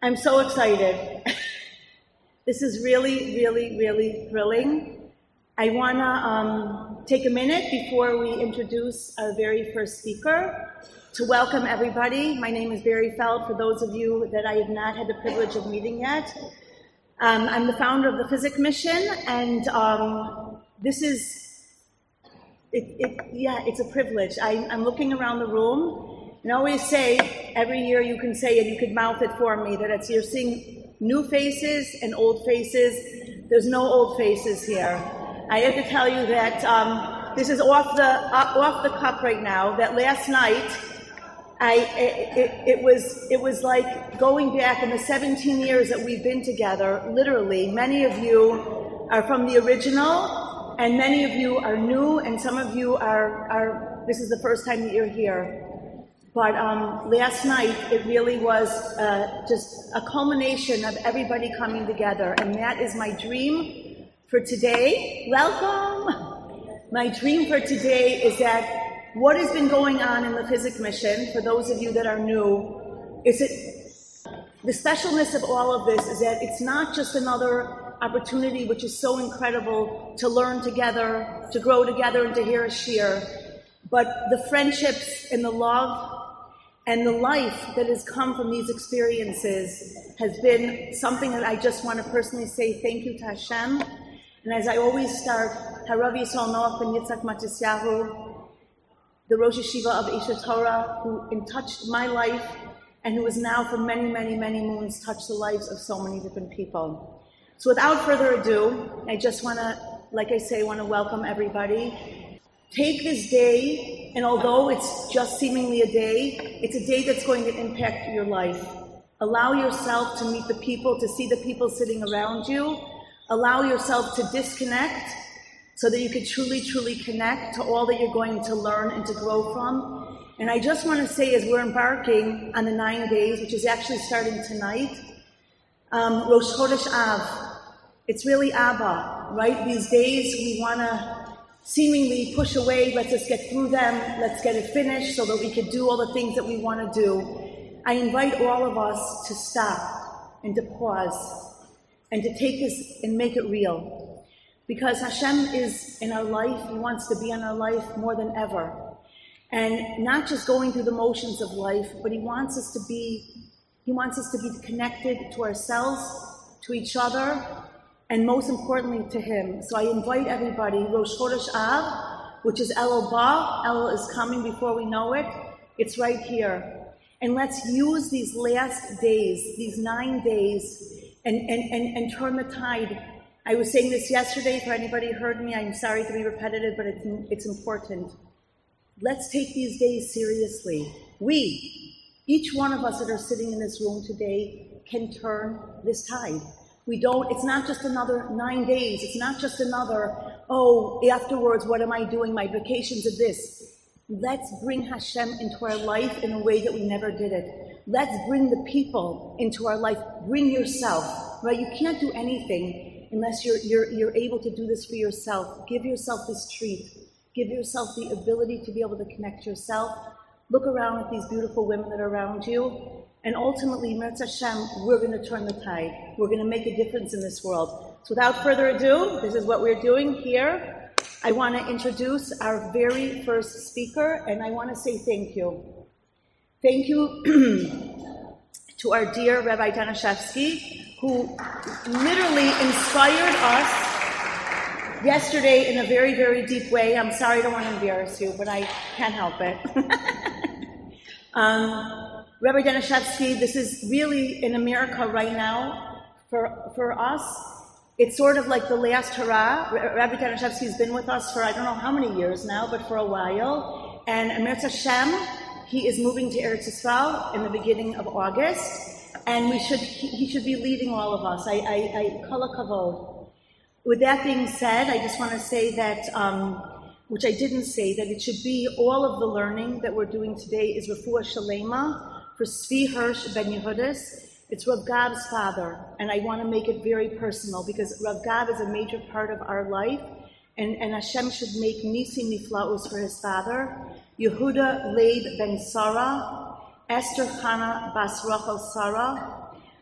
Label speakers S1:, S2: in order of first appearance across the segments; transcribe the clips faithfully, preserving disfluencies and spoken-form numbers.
S1: I'm so excited. This is really, really, really thrilling. I want to um, take a minute before we introduce our very first speaker to welcome everybody. My name is Barry Feld, for those of you that I have not had the privilege of meeting yet. Um, I'm the founder of the Physic Mission, and um, this is, it, it, yeah, it's a privilege. I, I'm looking around the room, and I always say, every year you can say it, you could mouth it for me, that it's, you're seeing new faces and old faces. There's no old faces here. I have to tell you that um, this is off the uh, off the cup right now. That last night, I it, it, it was it was like going back in the seventeen years that we've been together. Literally, many of you are from the original, and many of you are new, and some of you are are. This is the first time that you're here. But um, last night, it really was uh, just a culmination of everybody coming together, and that is my dream for today. Welcome! My dream for today is that what has been going on in the Physic Mission, for those of you that are new, is that the specialness of all of this is that it's not just another opportunity, which is so incredible, to learn together, to grow together, and to hear a shir, but the friendships and the love and the life that has come from these experiences has been something that I just want to personally say thank you to Hashem. And as I always start, Harav Yisrael Noach ben Yitzhak Matisyahu, the Rosh Yeshiva of Isha Torah, who touched my life and who has now for many, many, many moons touched the lives of so many different people. So without further ado, I just want to, like I say, want to welcome everybody. Take this day, and although it's just seemingly a day, it's a day that's going to impact your life. Allow yourself to meet the people, to see the people sitting around you. Allow yourself to disconnect so that you can truly, truly connect to all that you're going to learn and to grow from. And I just want to say, as we're embarking on the nine days, which is actually starting tonight, um, Rosh Chodesh Av, it's really Abba, right? These days we want to seemingly push away, let's just get through them, let's get it finished so that we can do all the things that we want to do. I invite all of us to stop and to pause and to take this and make it real. Because Hashem is in our life, He wants to be in our life more than ever. And not just going through the motions of life, but He wants us to be, He wants us to be connected to ourselves, to each other, and most importantly to Him. So I invite everybody, Rosh Chodesh Av, which is Elul Ba, Elul is coming before we know it, it's right here. And let's use these last days, these nine days, and, and, and, and turn the tide. I was saying this yesterday, for anybody who heard me, I'm sorry to be repetitive, but it's, it's important. Let's take these days seriously. We, each one of us that are sitting in this room today, can turn this tide. We don't, it's not just another nine days. It's not just another, oh, afterwards, what am I doing? My vacations are this. Let's bring Hashem into our life in a way that we never did it. Let's bring the people into our life. Bring yourself, right? You can't do anything unless you're, you're, you're able to do this for yourself. Give yourself this treat. Give yourself the ability to be able to connect yourself. Look around at these beautiful women that are around you. And ultimately, Mirz Hashem, we're going to turn the tide. We're going to make a difference in this world. So without further ado, this is what we're doing here. I want to introduce our very first speaker, and I want to say thank you. Thank you to our dear Rabbi Danishevsky, who literally inspired us yesterday in a very, very deep way. I'm sorry, I don't want to embarrass you, but I can't help it. um, Rabbi Danishevsky, this is really in America right now, for for us, it's sort of like the last hurrah. Rabbi Danishevsky's been with us for I don't know how many years now, but for a while. And Mirz Hashem, he is moving to Eretz Yisrael in the beginning of August, and we should he, he should be leading all of us. I, I, I kol hakavod. With that being said, I just want to say that, um, which I didn't say, that it should be all of the learning that we're doing today is Refuah Shalema for Tzvi Hirsch ben Yehudis. It's Rav Gab's father, and I want to make it very personal because Rav Gab is a major part of our life, and, and Hashem should make Nisim Niflaus for his father. Yehuda Leib ben Sarah, Esther Chana bas Rachel Sarah,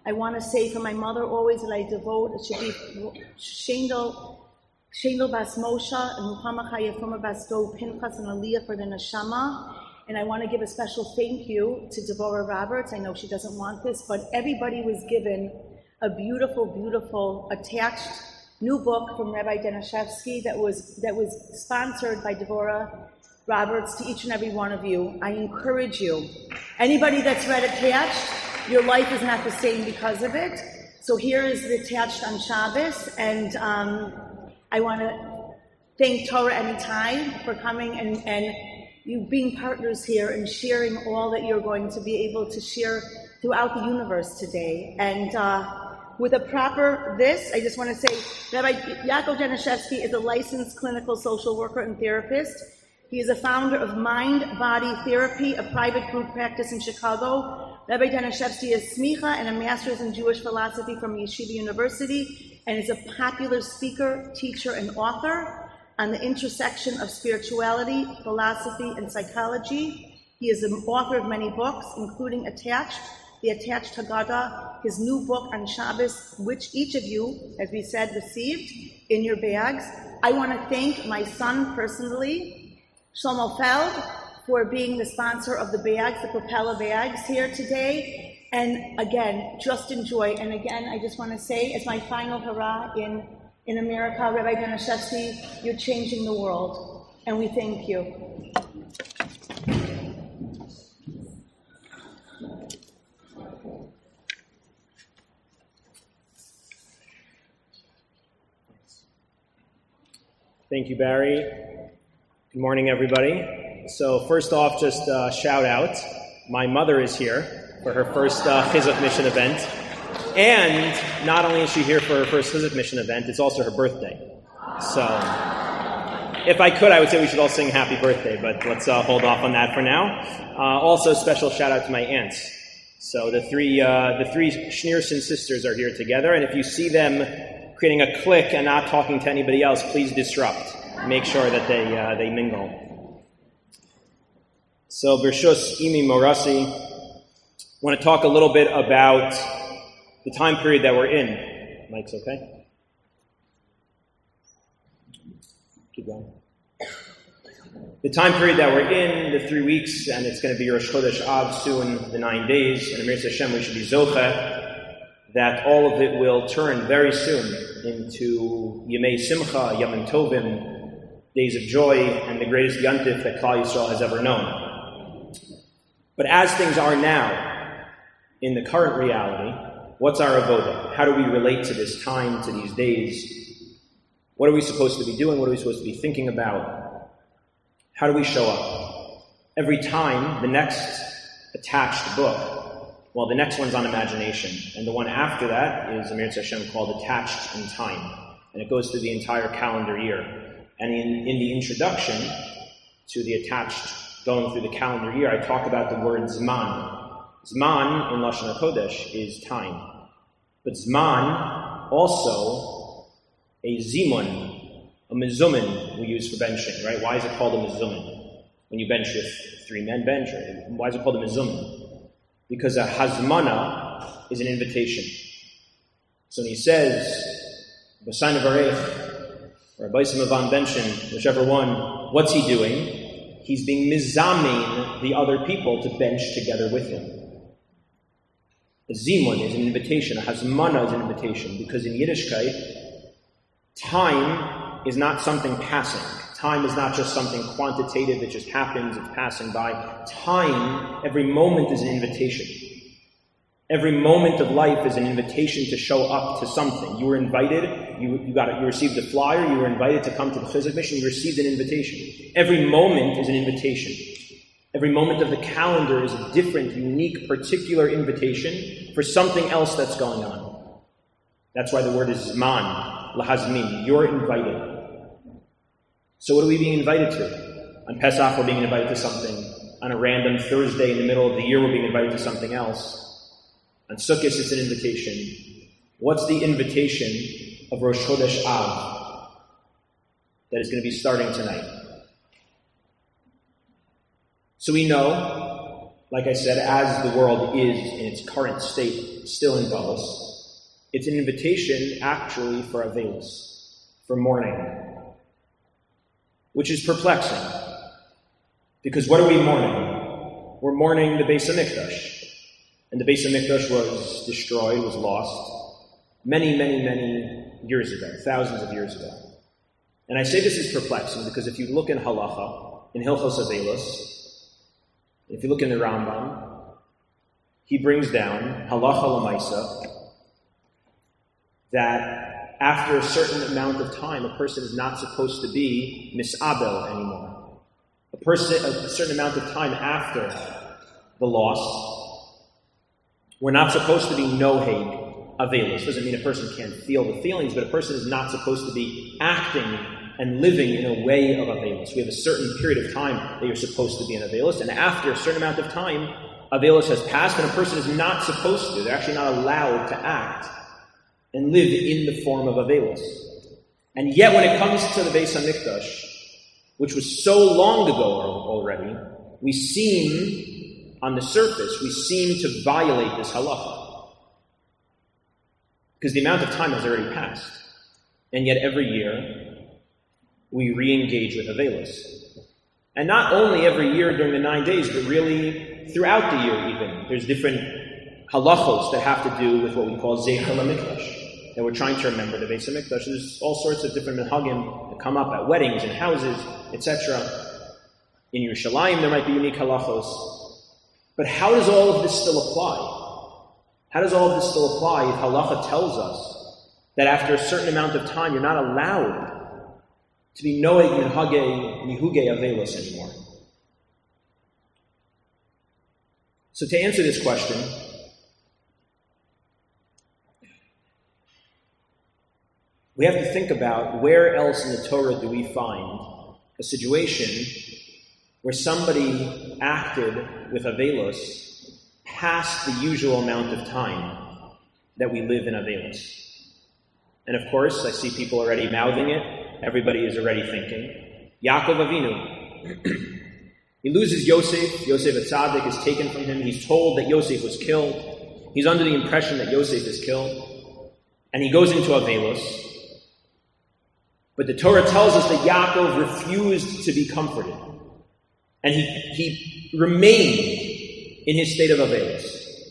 S1: I want to say for my mother always that I devote, it should be Shendel, Shendel Bas Moshe, and Muhammad Chayefuma Bas Do Pinchas and Aliyah for the Neshama. And I want to give a special thank you to Devorah Roberts. I know she doesn't want this, but everybody was given a beautiful, beautiful attached new book from Rabbi Danishevsky that was that was sponsored by Devorah Roberts to each and every one of you. I encourage you. Anybody that's read attached, your life is not the same because of it. So here is the attached on Shabbos, and um, I want to thank Torah Anytime for coming and, and you being partners here and sharing all that you're going to be able to share throughout the universe today. And uh, with a proper this, I just want to say, Rabbi Yaakov Danishevsky is a licensed clinical social worker and therapist. He is a founder of Mind Body Therapy, a private group practice in Chicago. Rabbi Danishevsky is smicha and a master's in Jewish philosophy from Yeshiva University, and is a popular speaker, teacher, and author on the intersection of spirituality, philosophy, and psychology. He is an author of many books, including Attached, The Attached Haggadah, his new book on Shabbos, which each of you, as we said, received in your bags. I want to thank my son personally, Shlomo Feld, for being the sponsor of the bags, the Propeller bags here today. And again, just enjoy. And again, I just want to say, as my final hurrah in In America, Rabbi Danishevsky, you're changing the world, and we thank you.
S2: Thank you, Barry. Good morning, everybody. So first off, just a shout out. My mother is here for her first uh, Chizuk Mission event. And not only is she here for her first Chizuk Mission event, it's also her birthday. So, if I could, I would say we should all sing happy birthday, but let's uh, hold off on that for now. Uh, also, special shout out to my aunts. So the three uh, the three Schneerson sisters are here together, and if you see them creating a clique and not talking to anybody else, please disrupt. Make sure that they uh, they mingle. So, Bershus Imi Morasi, I want to talk a little bit about the time period that we're in. Mike's okay? Keep going. The time period that we're in, the three weeks, and it's going to be Rosh Chodesh Av soon, the nine days, and Amir Hashem, we should be Zocheh, that all of it will turn very soon into Yemei Simcha, Yamim Tovim, days of joy, and the greatest Yantif that Klal Yisrael has ever known. But as things are now, in the current reality, what's our avoda? How do we relate to this time, to these days? What are we supposed to be doing? What are we supposed to be thinking about? How do we show up? Every time, the next attached book, well, the next one's on imagination, and the one after that is Amir Hashem called Attached in Time, and it goes through the entire calendar year. And in, in the introduction to the attached, going through the calendar year, I talk about the word Zman. Zman in Lashon HaKodesh is time. But Zman, also a Zimun, a Mizumin we use for benching, right? Why is it called a Mizumin? When you bench with three men bench, right? Why is it called a Mizumin? Because a Hazmana is an invitation. So when he says, B'Sayna Varech, or B'Sayna Van Benchen, whichever one, what's he doing? He's being mizamin the other people to bench together with him. A zimun is an invitation, a hazmana is an invitation, because in Yiddishkeit, time is not something passing. Time is not just something quantitative that just happens, it's passing by. Time, every moment is an invitation. Every moment of life is an invitation to show up to something. You were invited, you, you got it, you received a flyer, you were invited to come to the Chizuk Mission, you received an invitation. Every moment is an invitation. Every moment of the calendar is a different, unique, particular invitation for something else that's going on. That's why the word is Zman, Lahazmin. You're invited. So what are we being invited to? On Pesach, we're being invited to something. On a random Thursday in the middle of the year, we're being invited to something else. On Sukkot, it's an invitation. What's the invitation of Rosh Chodesh Av that is going to be starting tonight? So we know like I said, as the world is in its current state, still in Galus, it's an invitation actually for Avelis, for mourning, which is perplexing. Because what are we mourning? We're mourning the Beis HaMikdash. And the Beis HaMikdash was destroyed, was lost, many, many, many years ago, thousands of years ago. And I say this is perplexing because if you look in Halacha, in Hilchos Avelos, if you look in the Rambam, he brings down Halacha L'maisa that after a certain amount of time, a person is not supposed to be misabel anymore. A person, a certain amount of time after the loss, we're not supposed to be noheg avelos. Doesn't mean a person can't feel the feelings, but a person is not supposed to be acting and living in a way of avelos. We have a certain period of time that you're supposed to be in avelos, and after a certain amount of time, avelos has passed, and a person is not supposed to. They're actually not allowed to act and live in the form of avelos. And yet, when it comes to the Beis HaMikdash, which was so long ago already, we seem, on the surface, we seem to violate this halacha. Because the amount of time has already passed. And yet every year, we re-engage with Avelos. And not only every year during the nine days, but really throughout the year even. There's different halachos that have to do with what we call Zecher LaMikdash. And we're trying to remember the Beis HaMikdash. There's all sorts of different minhagim that come up at weddings and houses, et cetera. In Yerushalayim, there might be unique halachos. But how does all of this still apply? How does all of this still apply if halacha tells us that after a certain amount of time, you're not allowed to be noeg minhage mihuge avelos anymore? So to answer this question, we have to think about where else in the Torah do we find a situation where somebody acted with avelos past the usual amount of time that we live in avelos. And of course, I see people already mouthing it. Everybody is already thinking. Yaakov Avinu. He loses Yosef. Yosef Atzadik is taken from him. He's told that Yosef was killed. He's under the impression that Yosef is killed. And he goes into avelos. But the Torah tells us that Yaakov refused to be comforted. And he, he remained in his state of avelos.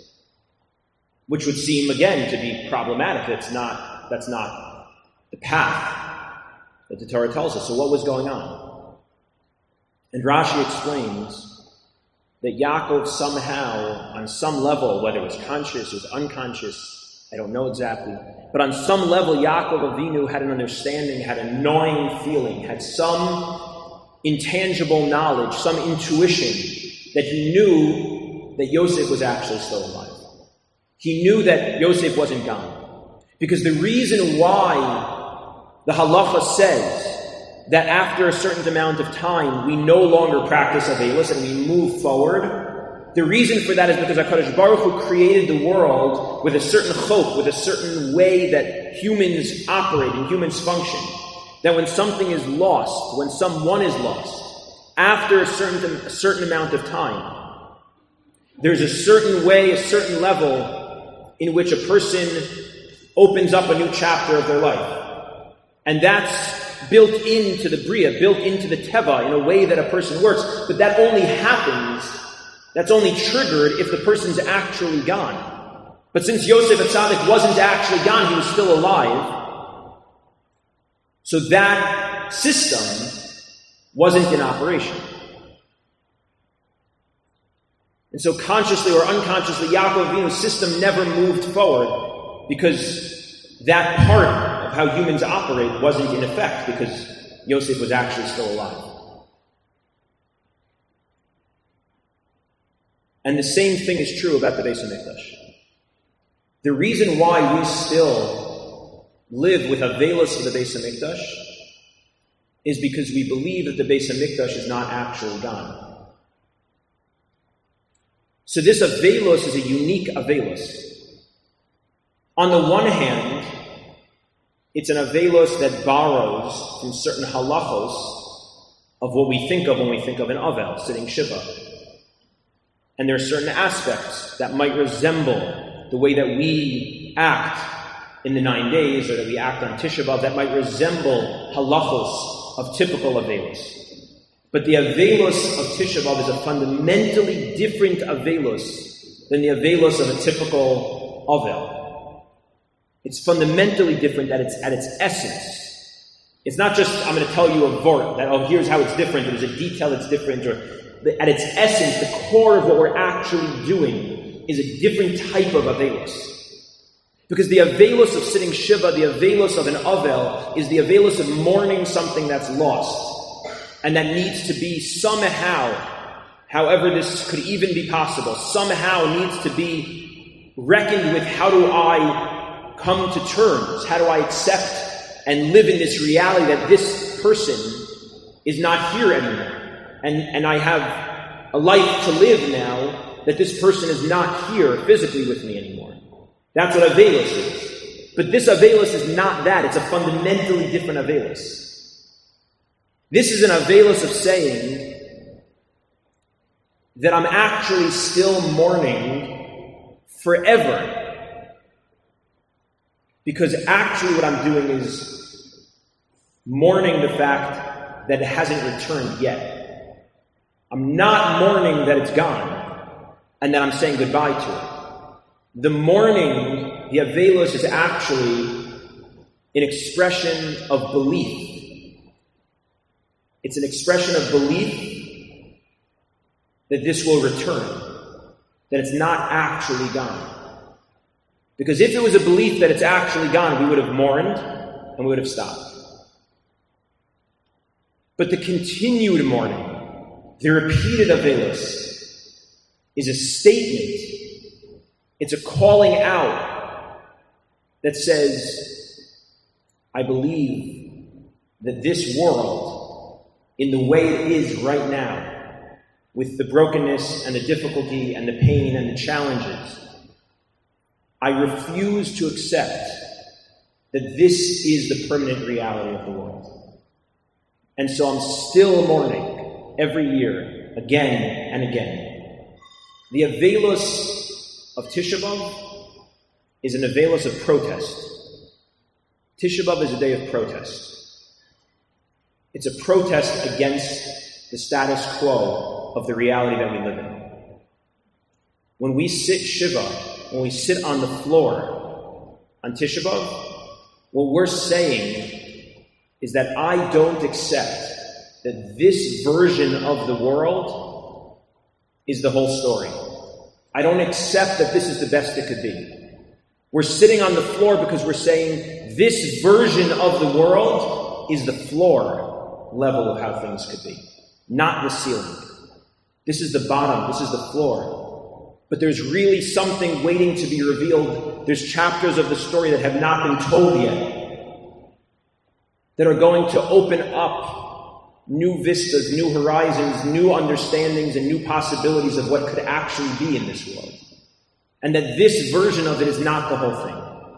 S2: Which would seem, again, to be problematic. That's not, that's not the path that the Torah tells us. So what was going on? And Rashi explains that Yaakov somehow, on some level, whether it was conscious or unconscious, I don't know exactly, but on some level, Yaakov Avinu had an understanding, had a gnawing feeling, had some intangible knowledge, some intuition that he knew that Yosef was actually still alive. He knew that Yosef wasn't gone. Because the reason why the halacha says that after a certain amount of time we no longer practice avelos and we move forward, the reason for that is because HaKadosh Baruch Hu created the world with a certain chok, with a certain way that humans operate and humans function. That when something is lost, when someone is lost, after a certain, a certain amount of time, there's a certain way, a certain level in which a person opens up a new chapter of their life. And that's built into the Bria, built into the Teva in a way that a person works. But that only happens, that's only triggered if the person's actually gone. But since Yosef Atzadik wasn't actually gone, he was still alive. So that system wasn't in operation. And so consciously or unconsciously, Yaakov Avinu's system never moved forward because that part of how humans operate wasn't in effect because Yosef was actually still alive. And the same thing is true about the Beis HaMikdash. The reason why we still live with avelos for the Beis HaMikdash is because we believe that the Beis HaMikdash is not actually gone. So this avelos is a unique avelos. On the one hand, it's an avelos that borrows from certain halachos of what we think of when we think of an avel, sitting shiva. And there are certain aspects that might resemble the way that we act in the nine days, or that we act on Tisha B'Av, that might resemble halachos of typical Avelos. But the Avelos of Tisha B'Av is a fundamentally different Avelos than the Avelos of a typical Avel. It's fundamentally different at its, at its essence. It's not just, I'm going to tell you a vort, that, oh, here's how it's different, there's a detail that's different, or the, at its essence, the core of what we're actually doing is a different type of Avelos. Because the Avelos of sitting Shiva, the Avelos of an Avel, is the Avelos of mourning something that's lost, and that needs to be somehow, however this could even be possible, somehow needs to be reckoned with. How do I come to terms? How do I accept and live in this reality that this person is not here anymore? And, and I have a life to live now that this person is not here physically with me anymore. That's what Avelos is. But this Avelos is not that. It's a fundamentally different Avelos. This is an Avelos of saying that I'm actually still mourning forever. Because actually what I'm doing is mourning the fact that it hasn't returned yet. I'm not mourning that it's gone and that I'm saying goodbye to it. The mourning, the Avelos, is actually an expression of belief. It's an expression of belief that this will return, that it's not actually gone. Because if it was a belief that it's actually gone, we would have mourned and we would have stopped. But the continued mourning, the repeated Avelos, is a statement. It's a calling out that says, I believe that this world, in the way it is right now, with the brokenness and the difficulty and the pain and the challenges, I refuse to accept that this is the permanent reality of the world. And so I'm still mourning every year, again and again. The Avelos of Tisha B'Av is an Avelos of protest. Tisha B'Av is a day of protest. It's a protest against the status quo of the reality that we live in. When we sit Shiva, when we sit on the floor on Tisha B'Av, what we're saying is that I don't accept that this version of the world is the whole story. I don't accept that this is the best it could be. We're sitting on the floor because we're saying this version of the world is the floor level of how things could be, not the ceiling. This is the bottom, this is the floor. But there's really something waiting to be revealed. There's chapters of the story that have not been told yet that are going to open up new vistas, new horizons, new understandings, and new possibilities of what could actually be in this world. And that this version of it is not the whole thing.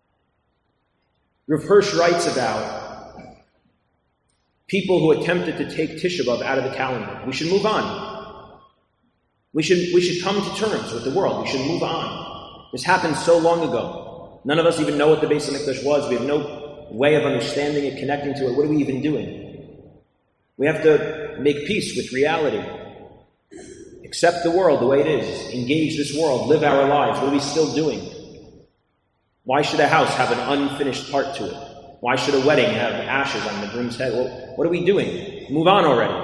S2: Rav Hirsch writes about people who attempted to take Tisha B'Av out of the calendar. We should move on. We should, we should come to terms with the world. We should move on. This happened so long ago. None of us even know what the Beis HaMikdash was. We have no way of understanding it, connecting to it. What are we even doing? We have to make peace with reality. Accept the world the way it is. Engage this world. Live our lives. What are we still doing? Why should a house have an unfinished part to it? Why should a wedding have ashes on the groom's head? Well, what are we doing? Move on already.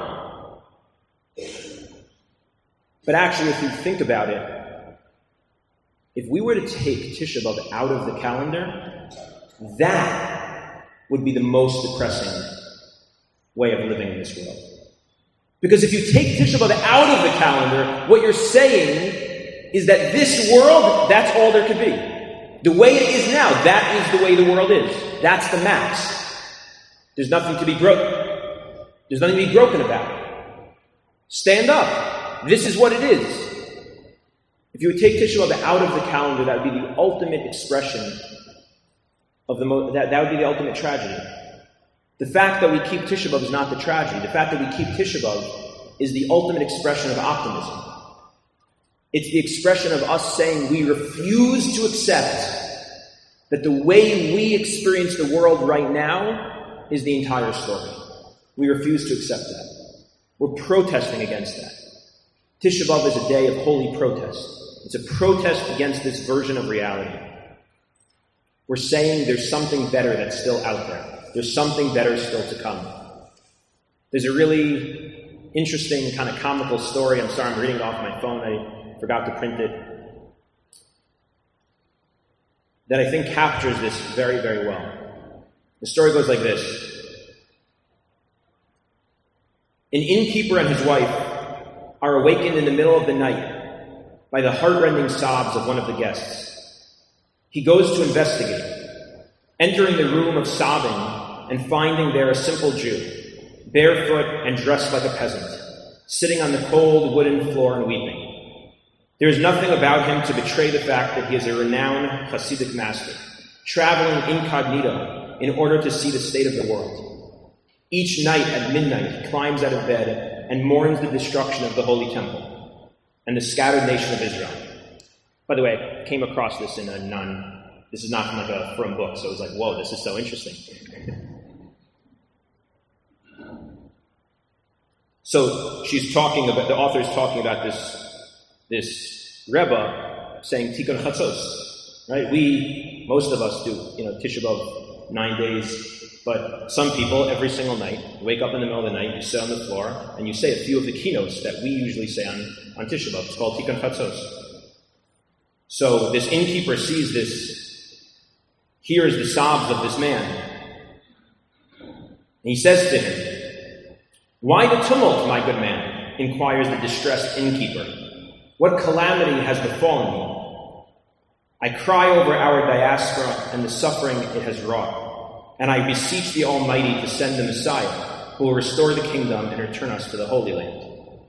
S2: But actually, if you think about it, if we were to take Tisha B'Av out of the calendar, that would be the most depressing way of living in this world. Because if you take Tisha B'Av out of the calendar, what you're saying is that this world, that's all there could be. The way it is now, that is the way the world is. That's the max. There's nothing to be broken. There's nothing to be broken about. Stand up. This is what it is. If you would take Tisha B'Av out of the calendar, that would be the ultimate expression of the mo- that, that would be the ultimate tragedy. The fact that we keep Tisha B'Av is not the tragedy. The fact that we keep Tisha B'Av is the ultimate expression of optimism. It's the expression of us saying we refuse to accept that the way we experience the world right now is the entire story. We refuse to accept that. We're protesting against that. Tisha B'Av is a day of holy protest. It's a protest against this version of reality. We're saying there's something better that's still out there. There's something better still to come. There's a really interesting kind of comical story. I'm sorry, I'm reading it off my phone. I forgot to print it. That I think captures this very, very well. The story goes like this. An innkeeper and his wife are awakened in the middle of the night by the heartrending sobs of one of the guests. He goes to investigate, entering the room of sobbing and finding there a simple Jew, barefoot and dressed like a peasant, sitting on the cold wooden floor and weeping. There is nothing about him to betray the fact that he is a renowned Hasidic master, traveling incognito in order to see the state of the world. Each night at midnight he climbs out of bed and mourns the destruction of the Holy Temple and the scattered nation of Israel. By the way, I came across this in a non, this is not from like a from book, so it was like, whoa, this is so interesting. So she's talking about, the author is talking about this this Rebbe saying Tikkun Chatzos, right? We, most of us do, you know, Tisha B'Av, nine days, but some people, every single night, wake up in the middle of the night, you sit on the floor, and you say a few of the keynotes that we usually say on, on Tisha B'Av. It's called Tikkun Chatzos. So this innkeeper sees this, hears the sobs of this man, and he says to him, "Why the tumult, my good man?" inquires the distressed innkeeper. "What calamity has befallen you?" "I cry over our diaspora and the suffering it has wrought, and I beseech the Almighty to send the Messiah, who will restore the kingdom and return us to the Holy Land."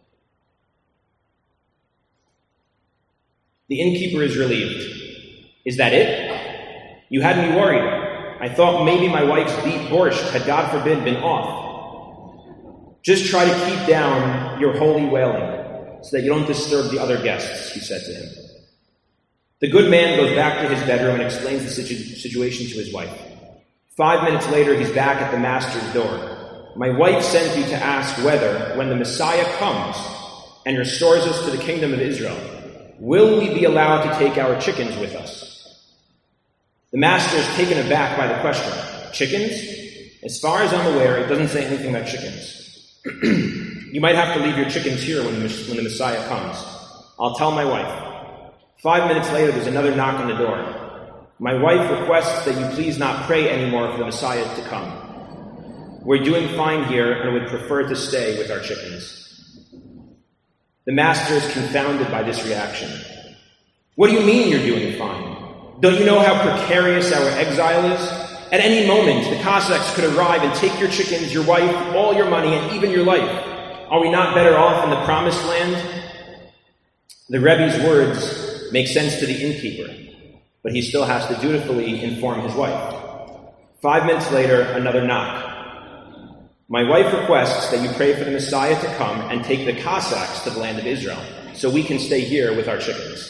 S2: The innkeeper is relieved. "Is that it? You had me worried. I thought maybe my wife's beet borscht had, God forbid, been off. Just try to keep down your holy wailing so that you don't disturb the other guests," he said to him. The good man goes back to his bedroom and explains the situ- situation to his wife. Five minutes later, he's back at the master's door. "My wife sent you to ask whether, when the Messiah comes and restores us to the kingdom of Israel, will we be allowed to take our chickens with us?" The master is taken aback by the question. Chickens? As far as I'm aware, it doesn't say anything about chickens. "You might have to leave your chickens here when the, when the Messiah comes. I'll tell my wife." Five minutes later, there's another knock on the door. "My wife requests that you please not pray anymore for the Messiah to come. We're doing fine here and would prefer to stay with our chickens." The master is confounded by this reaction. "What do you mean you're doing fine? Don't you know how precarious our exile is? At any moment, the Cossacks could arrive and take your chickens, your wife, all your money, and even your life. Are we not better off in the promised land?" The Rebbe's words make sense to the innkeeper, but he still has to dutifully inform his wife. Five minutes later, another knock. "My wife requests that you pray for the Messiah to come and take the Cossacks to the land of Israel, so we can stay here with our chickens."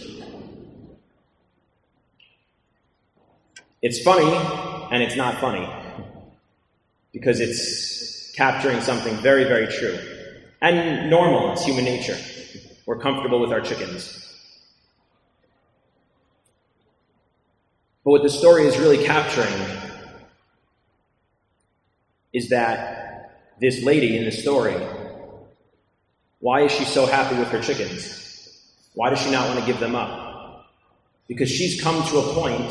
S2: It's funny, and it's not funny, because it's capturing something very, very true. And normal, it's human nature. We're comfortable with our chickens. But what the story is really capturing is that this lady in the story, why is she so happy with her chickens? Why does she not want to give them up? Because she's come to a point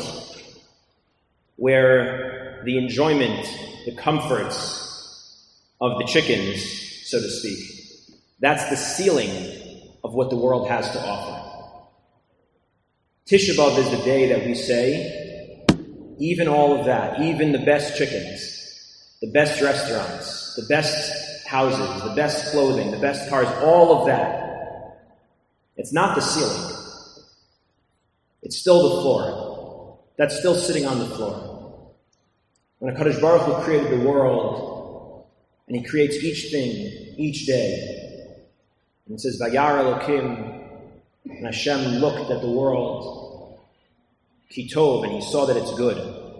S2: where the enjoyment, the comforts of the chickens, so to speak, that's the ceiling of what the world has to offer. Tisha B'Av is the day that we say, even all of that, even the best chickens, the best restaurants, the best houses, the best clothing, the best cars, all of that, it's not the ceiling. It's still the floor. That's still sitting on the floor. When HaKadosh Baruch Hu created the world, and He creates each thing, each day, and it says, "Vayar Elokim And Hashem looked at the world, kitov, and he saw that it's good.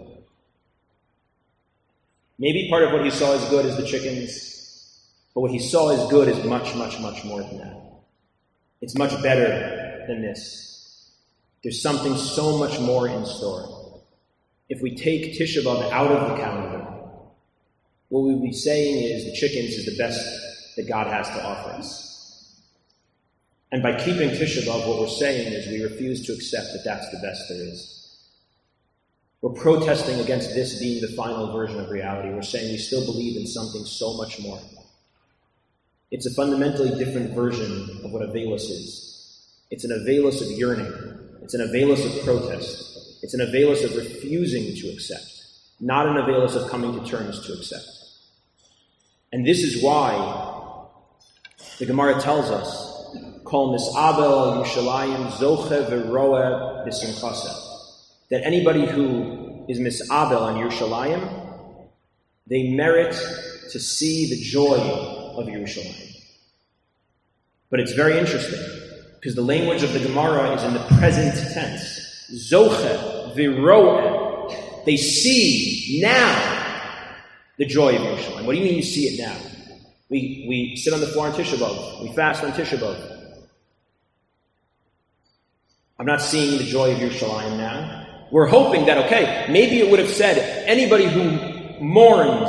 S2: Maybe part of what he saw as good is the chickens, but what he saw as good is much, much, much more than that. It's much better than this. There's something so much more in store. If we take Tisha B'Av out of the calendar, what we would be saying is the chickens is the best that God has to offer us. And by keeping Tisha B'Av, what we're saying is we refuse to accept that that's the best there is. We're protesting against this being the final version of reality. We're saying we still believe in something so much more. It's a fundamentally different version of what Avelos is. It's an Avelos of yearning. It's an Avelos of protest. It's an Avelos of refusing to accept, not an Avelos of coming to terms to accept. And this is why the Gemara tells us, Kol mis'abel Yushalayim zoche v'roeh b'simchaseh, that anybody who is mis'abel on Yerushalayim, they merit to see the joy of Yerushalayim. But it's very interesting, because the language of the Gemara is in the present tense. Zoche v'roeh. They see now the joy of Yerushalayim. What do you mean you see it now? We we sit on the floor on Tisha B'Av. We fast on Tisha B'Av. I'm not seeing the joy of Yerushalayim now. We're hoping that, okay, maybe it would have said anybody who mourns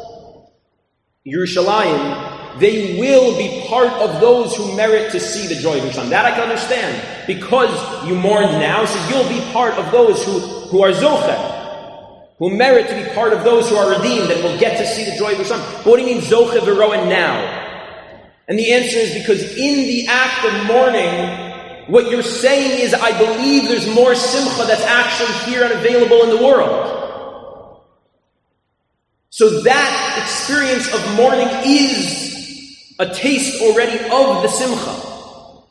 S2: Yerushalayim, they will be part of those who merit to see the joy of Yerushalayim. That I can understand. Because you mourned now, so you'll be part of those who, who are zocheh, who merit to be part of those who are redeemed and will get to see the joy of Yerushalayim. But what do you mean zocheh v'roeh now? And the answer is because in the act of mourning, what you're saying is, I believe there's more simcha that's actually here and available in the world. So that experience of mourning is a taste already of the simcha.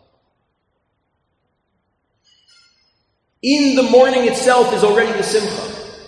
S2: In the mourning itself is already the simcha.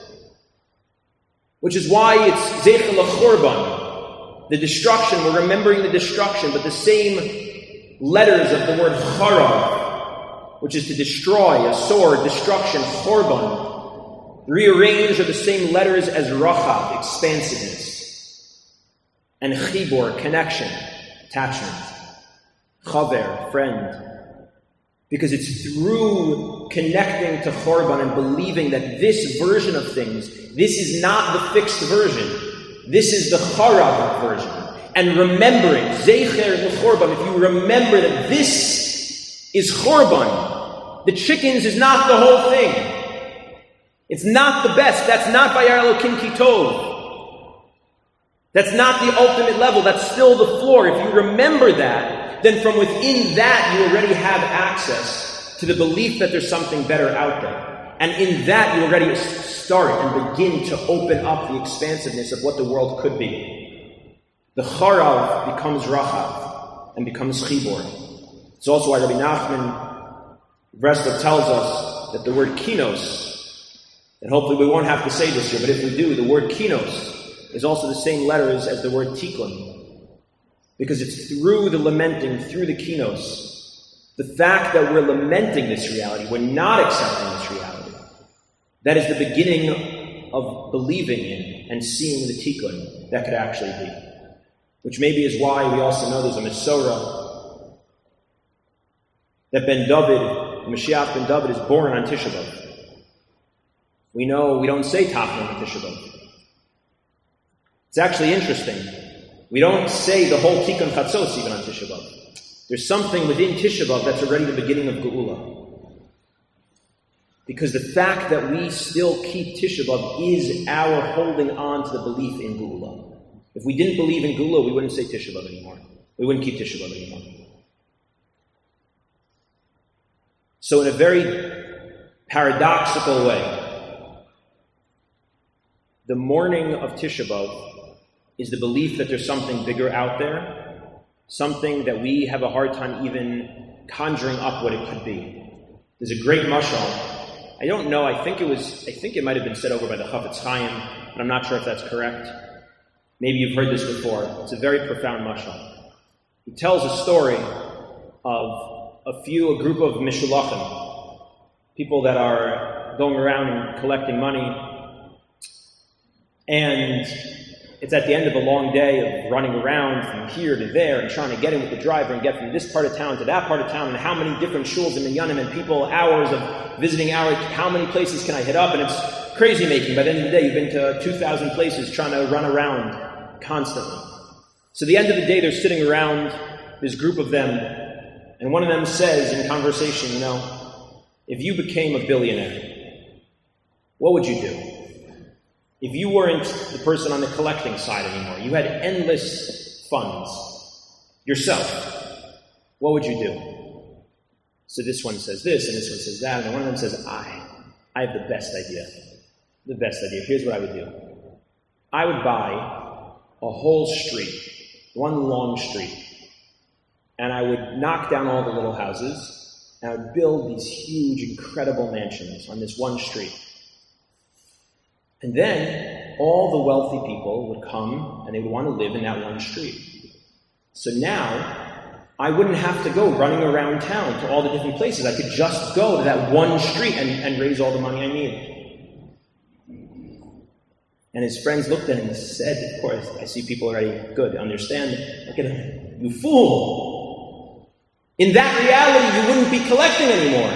S2: Which is why it's Zeichel HaChorban, the destruction. We're remembering the destruction, but the same letters of the word Charav, which is to destroy, a sword, destruction, Chorban, rearranged are the same letters as Rachav, expansiveness, and Chibor, connection, attachment, Chaver, friend. Because it's through connecting to Chorban and believing that this version of things, this is not the fixed version. This is the Charav version. And remembering, Zeicher l'Chorban, if you remember that this is Chorban, the chickens is not the whole thing. It's not the best. That's not by Elokim Kitov. That's not the ultimate level. That's still the floor. If you remember that, then from within that you already have access to the belief that there's something better out there. And in that you already start and begin to open up the expansiveness of what the world could be. The Charav becomes Rachav and becomes Chibor. It's also why Rabbi Nachman Breslov tells us that the word kinos, and hopefully we won't have to say this here, but if we do, the word kinos is also the same letters as the word tikkun. Because it's through the lamenting, through the kinos, the fact that we're lamenting this reality, we're not accepting this reality, that is the beginning of believing in and seeing the tikkun that could actually be. Which maybe is why we also know there's a Mesorah that Ben David, Mashiach Ben David, is born on Tisha B'Av. We know we don't say Tafna on Tisha B'Av. It's actually interesting. We don't say the whole Tikkun Chatzos even on Tisha B'Av. There's something within Tisha B'Av that's already the beginning of Geula. Because the fact that we still keep Tisha B'Av is our holding on to the belief in Geula. If we didn't believe in Geula, we wouldn't say Tisha B'Av anymore. We wouldn't keep Tisha B'Av anymore. So in a very paradoxical way, the morning of Tisha B'Av is the belief that there's something bigger out there, something that we have a hard time even conjuring up what it could be. There's a great mashal. I don't know, I think it was, I think it might have been said over by the Chafetz Chaim, but I'm not sure if that's correct. Maybe you've heard this before. It's a very profound mashal. He tells a story of a few, a group of mishulachim, people that are going around and collecting money. And it's at the end of a long day of running around from here to there and trying to get in with the driver and get from this part of town to that part of town, and how many different shuls and minyanim and people, hours of visiting hours, how many places can I hit up? And it's crazy making. By the end of the day, you've been to two thousand places trying to run around constantly. So at the end of the day, they're sitting around, this group of them, and one of them says in conversation, you know, if you became a billionaire, what would you do? If you weren't the person on the collecting side anymore, you had endless funds yourself, what would you do? So this one says this, and this one says that, and one of them says, I, I have the best idea. The best idea. Here's what I would do. I would buy a whole street, one long street, and I would knock down all the little houses, and I would build these huge, incredible mansions on this one street. And then all the wealthy people would come and they would want to live in that one street. So now I wouldn't have to go running around town to all the different places. I could just go to that one street and, and raise all the money I needed. And his friends looked at him and said, of course, I see people already good, understand. Look at him. You fool! In that reality, you wouldn't be collecting anymore.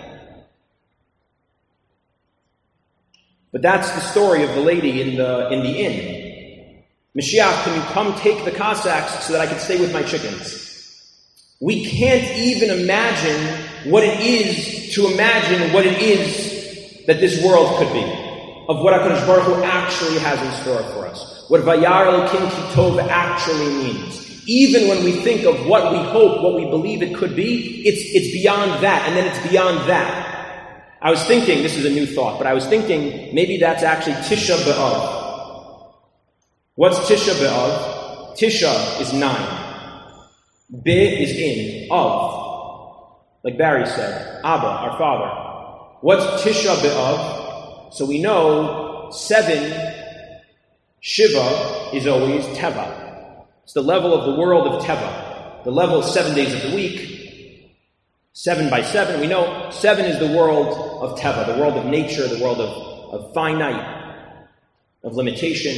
S2: But that's the story of the lady in the in the inn. Mashiach, can you come take the Cossacks so that I can stay with my chickens? We can't even imagine what it is to imagine what it is that this world could be, of what HaKadosh Baruch Hu actually has in store for us, what Vayar Elokim Ki Tov actually means. Even when we think of what we hope, what we believe it could be, it's it's beyond that, and then it's beyond that. I was thinking, this is a new thought, but I was thinking maybe that's actually Tisha B'Av. What's Tisha B'Av? Tisha is nine. Be is in. Av, like Barry said, Abba, our Father. What's Tisha B'Av? So we know seven, Shiva, is always Teva. It's the level of the world of Teva, the level of seven days of the week. Seven by seven, we know seven is the world of Teva, the world of nature, the world of, of finite, of limitation.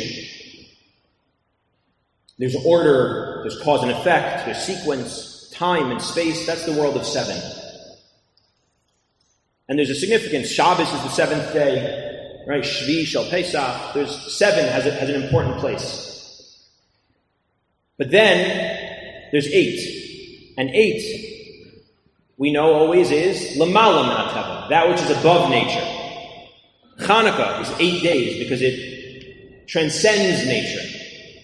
S2: There's order, there's cause and effect, there's sequence, time and space. That's the world of seven. And there's a significance. Shabbos is the seventh day, right? Shvi, Shel Pesach. There's seven has, a, has an important place. But then there's eight. And eight, we know always is Lamala Minateva, that which is above nature. Hanukkah is eight days because it transcends nature.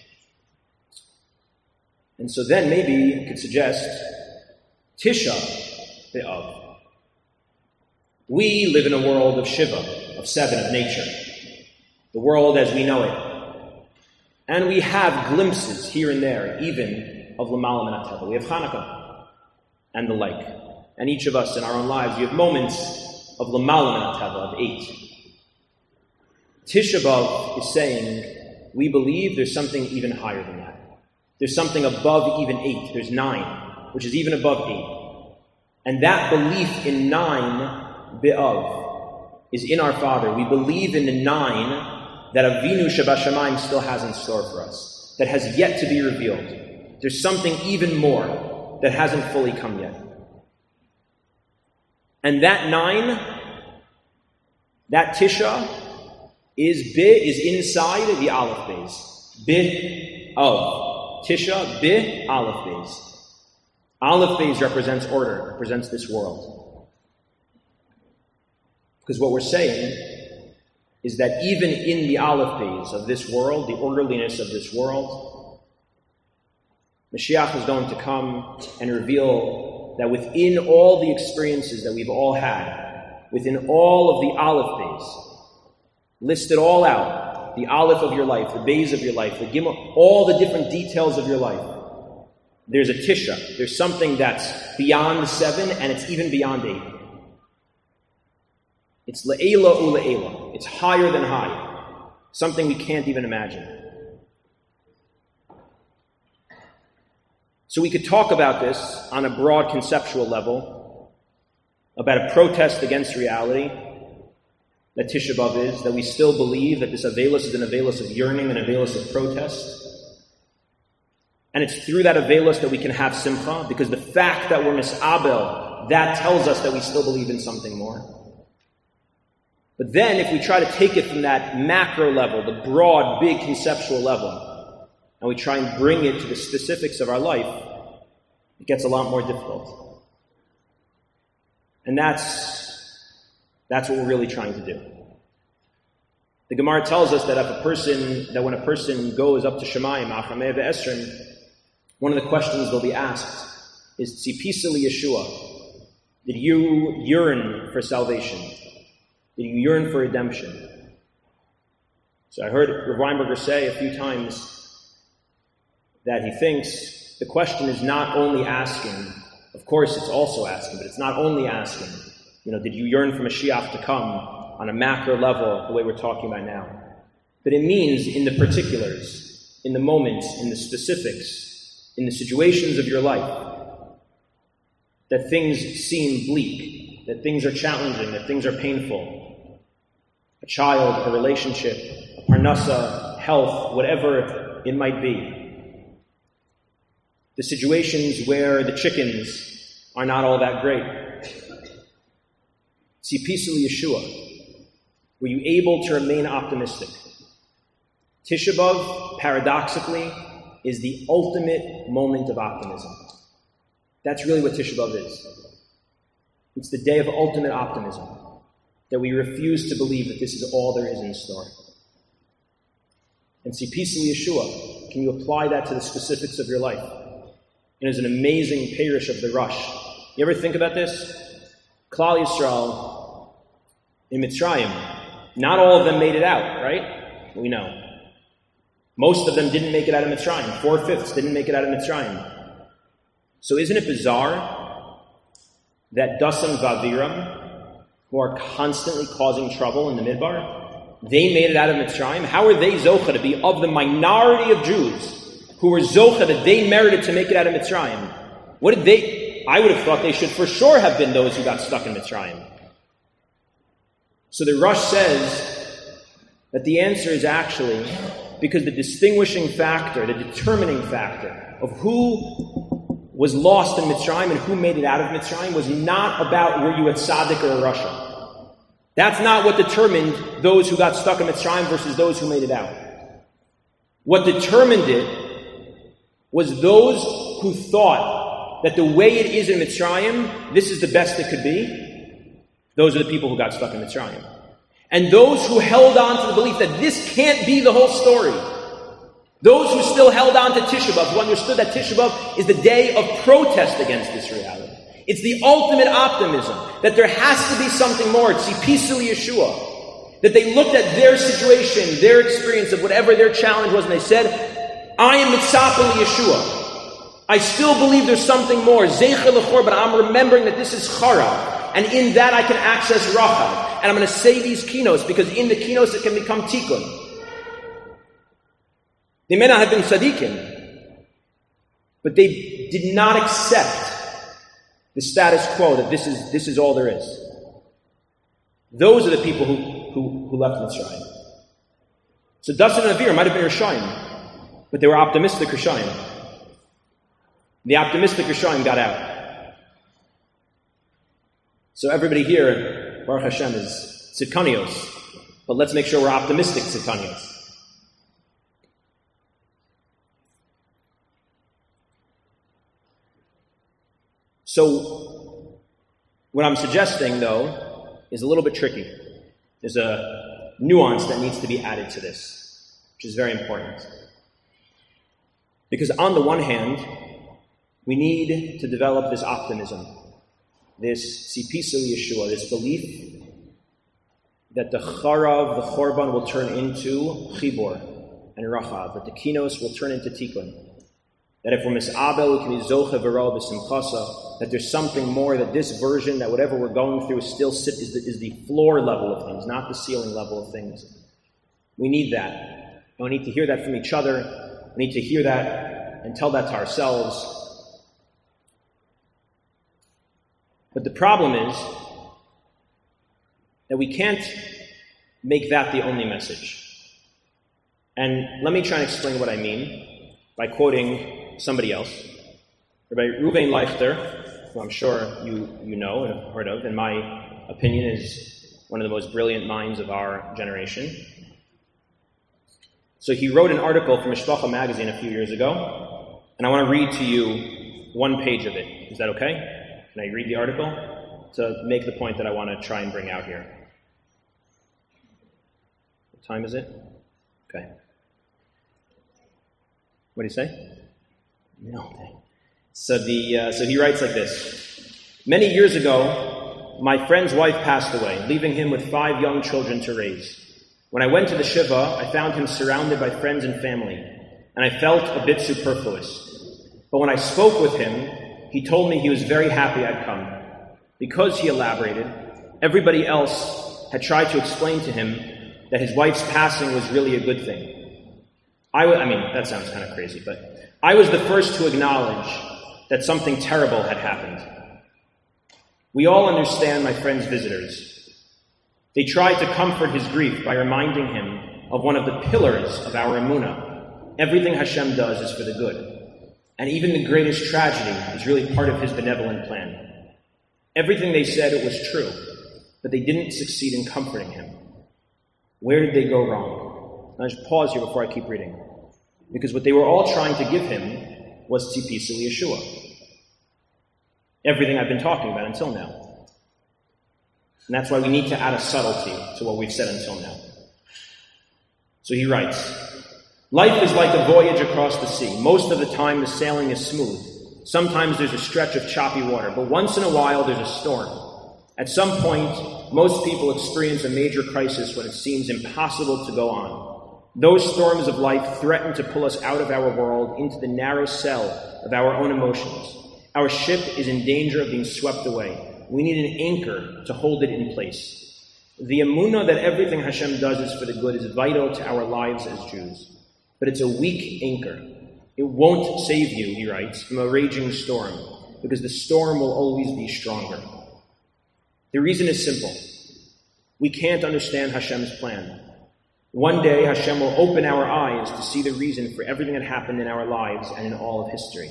S2: And so then maybe I could suggest Tisha B'Av. We live in a world of Shiva, of seven, of nature. The world as we know it. And we have glimpses here and there, even of Lamala Minateva. We have Hanukkah and the like. And each of us in our own lives, you have moments of Lamala Minateva, of eight. Tisha B'Av is saying, we believe there's something even higher than that. There's something above even eight. There's nine, which is even above eight. And that belief in nine, B'Av, is in our Father. We believe in the nine that Avinu Shebashamayim still has in store for us, that has yet to be revealed. There's something even more that hasn't fully come yet. And that nine, that Tisha, is Bi, is inside the Aleph Beis. Bi of. Tisha, Bi, Aleph Beis. Aleph Beis represents order, represents this world. Because what we're saying is that even in the Aleph Beis of this world, the orderliness of this world, Mashiach is going to come and reveal that within all the experiences that we've all had, within all of the Aleph Beis, listed all out, the Aleph of your life, the Beis of your life, the Gimel, all the different details of your life, there's a Tisha. There's something that's beyond seven, and it's even beyond eight. It's Le'ela u Le'ela. It's higher than high. Something we can't even imagine. So we could talk about this on a broad conceptual level, about a protest against reality that Tisha B'Av is, that we still believe that this Avelos is an Avelos of yearning, an Avelos of protest. And it's through that Avelos that we can have Simcha, because the fact that we're Mis'abel, that tells us that we still believe in something more. But then if we try to take it from that macro level, the broad, big conceptual level, and we try and bring it to the specifics of our life, it gets a lot more difficult. And that's, that's what we're really trying to do. The Gemara tells us that if a person, that when a person goes up to Shemayim, Achamei ve'Esrim, one of the questions they'll be asked is, Tzipisa li Yeshua, did you yearn for salvation? Did you yearn for redemption? So I heard Rav Weinberger say a few times that he thinks the question is not only asking, of course it's also asking, but it's not only asking, you know, did you yearn for Mashiach to come on a macro level, the way we're talking about now? But it means in the particulars, in the moments, in the specifics, in the situations of your life, that things seem bleak, that things are challenging, that things are painful. A child, a relationship, a parnasa, health, whatever it might be. The situations where the chickens are not all that great. Tzipisa li Yeshua. Were you able to remain optimistic? Tisha B'Av, paradoxically, is the ultimate moment of optimism. That's really what Tisha B'Av is. It's the day of ultimate optimism, that we refuse to believe that this is all there is in the story. And Tzipisa li Yeshua, can you apply that to the specifics of your life? It is an amazing parish of the Rush. You ever think about this? Klal Yisrael in Mitzrayim, not all of them made it out, right? We know. Most of them didn't make it out of Mitzrayim. Four-fifths didn't make it out of Mitzrayim. So isn't it bizarre that Dasan Vaviram, who are constantly causing trouble in the Midbar, they made it out of Mitzrayim? How are they Zocha to be of the minority of Jews who were Zocha that they merited to make it out of Mitzrayim? What did they... I would have thought they should for sure have been those who got stuck in Mitzrayim. So the Rush says that the answer is actually because the distinguishing factor, the determining factor of who was lost in Mitzrayim and who made it out of Mitzrayim was not about were you a tzaddik or a rasha. That's not what determined those who got stuck in Mitzrayim versus those who made it out. What determined it was those who thought that the way it is in Mitzrayim, this is the best it could be. Those are the people who got stuck in Mitzrayim. And those who held on to the belief that this can't be the whole story, those who still held on to Tisha B'Av, who understood that Tisha B'Av is the day of protest against this reality. It's the ultimate optimism, that there has to be something more. Tzipisa li Yeshua. That they looked at their situation, their experience of whatever their challenge was, and they said, I am mitzapa li Yeshua. I still believe there's something more. Zeicha l'chor, but I'm remembering that this is chara. And in that I can access rachav. And I'm going to say these kinos, because in the kinos it can become tikkun. They may not have been tzaddikim, but they did not accept the status quo that this is this is all there is. Those are the people who who, who left Mitzrayim. So Dasan and Avir might have been Rishayim, but they were optimistic Rishayim. The optimistic Rishayim got out. So everybody here, Baruch Hashem, is tzidkanios, but let's make sure we're optimistic tzidkanios. So, what I'm suggesting, though, is a little bit tricky. There's a nuance that needs to be added to this, which is very important. Because on the one hand, we need to develop this optimism, this tzipisa li Yeshua, this belief that the charav, the chorban, will turn into chibor and rachav, that the kinos will turn into tikkun. That if we're mis'abel, we can be zocha v'ral b'simchasa, that there's something more, that this version, that whatever we're going through is still sit, is, the, is the floor level of things, not the ceiling level of things. We need that. And we need to hear that from each other. We need to hear that and tell that to ourselves. But the problem is that we can't make that the only message. And let me try and explain what I mean by quoting somebody else. Rabbi Reuven Leichter, who I'm sure you, you know and have heard of, in my opinion is one of the most brilliant minds of our generation. So he wrote an article for Mishpacha magazine a few years ago, and I want to read to you one page of it. Is that okay? Can I read the article to make the point that I want to try and bring out here? What time is it? Okay. What do you say? No. Okay. So the uh, so he writes like this. Many years ago, my friend's wife passed away, leaving him with five young children to raise. When I went to the Shiva, I found him surrounded by friends and family, and I felt a bit superfluous. But when I spoke with him, he told me he was very happy I'd come. Because, he elaborated, everybody else had tried to explain to him that his wife's passing was really a good thing. I, w- I mean, that sounds kind of crazy, but I was the first to acknowledge that something terrible had happened. We all understand my friend's visitors. They tried to comfort his grief by reminding him of one of the pillars of our emunah. Everything Hashem does is for the good. And even the greatest tragedy is really part of his benevolent plan. Everything they said, it was true, but they didn't succeed in comforting him. Where did they go wrong? I'll just pause here before I keep reading. Because what they were all trying to give him was Tzipi Sil Yeshua. Everything I've been talking about until now. And that's why we need to add a subtlety to what we've said until now. So he writes, life is like a voyage across the sea. Most of the time the sailing is smooth. Sometimes there's a stretch of choppy water, but once in a while there's a storm. At some point, most people experience a major crisis when it seems impossible to go on. Those storms of life threaten to pull us out of our world into the narrow cell of our own emotions. Our ship is in danger of being swept away. We need an anchor to hold it in place. The emunah that everything Hashem does is for the good is vital to our lives as Jews. But it's a weak anchor. It won't save you, he writes, from a raging storm, because the storm will always be stronger. The reason is simple. We can't understand Hashem's plan. One day Hashem will open our eyes to see the reason for everything that happened in our lives and in all of history.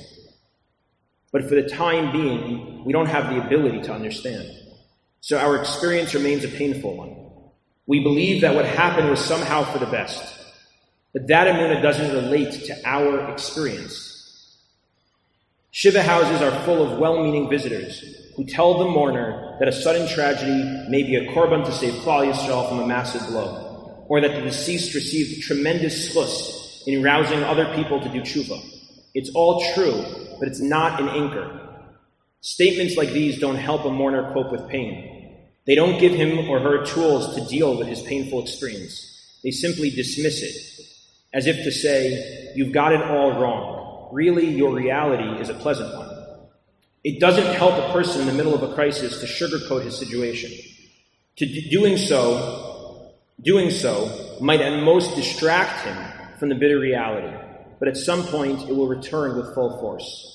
S2: But for the time being, we don't have the ability to understand. So our experience remains a painful one. We believe that what happened was somehow for the best. But that emunah doesn't relate to our experience. Shiva houses are full of well-meaning visitors who tell the mourner that a sudden tragedy may be a korban to save Klal Yisrael from a massive blow, or that the deceased received tremendous schus in rousing other people to do tshuva. It's all true, but it's not an anchor. Statements like these don't help a mourner cope with pain. They don't give him or her tools to deal with his painful experience. They simply dismiss it, as if to say, you've got it all wrong. Really, your reality is a pleasant one. It doesn't help a person in the middle of a crisis to sugarcoat his situation. To d- doing so, doing so might at most distract him from the bitter reality, but at some point it will return with full force.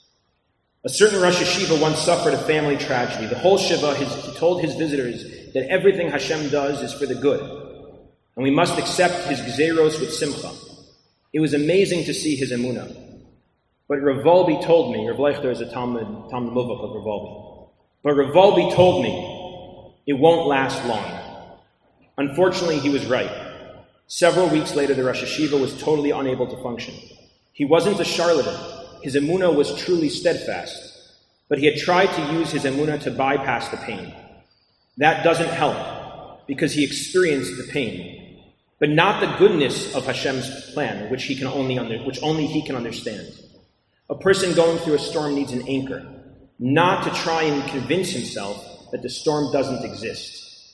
S2: A certain Rosh Yeshiva once suffered a family tragedy. The whole Shiva has told his visitors that everything Hashem does is for the good, and we must accept his gzeros with simcha. It was amazing to see his emunah. But Rav Wolbe told me, Rav Leichter is a Talmud, Talmud Muvach of Rav Wolbe, but Rav Wolbe told me it won't last long. Unfortunately, he was right. Several weeks later, the Rosh Yeshiva was totally unable to function. He wasn't a charlatan. His emunah was truly steadfast, but he had tried to use his emunah to bypass the pain. That doesn't help, because he experienced the pain, but not the goodness of Hashem's plan, which he can only under, which only he can understand. A person going through a storm needs an anchor, not to try and convince himself that the storm doesn't exist.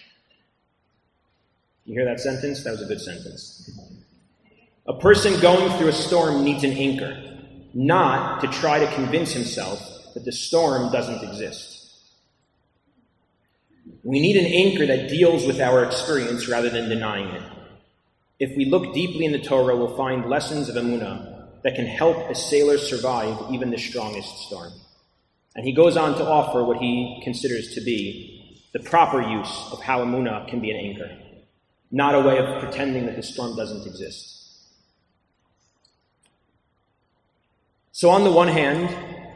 S2: You hear that sentence? That was a good sentence. A person going through a storm needs an anchor, not to try to convince himself that the storm doesn't exist. We need an anchor that deals with our experience rather than denying it. If we look deeply in the Torah, we'll find lessons of emunah that can help a sailor survive even the strongest storm. And he goes on to offer what he considers to be the proper use of how emunah can be an anchor, not a way of pretending that the storm doesn't exist. So on the one hand,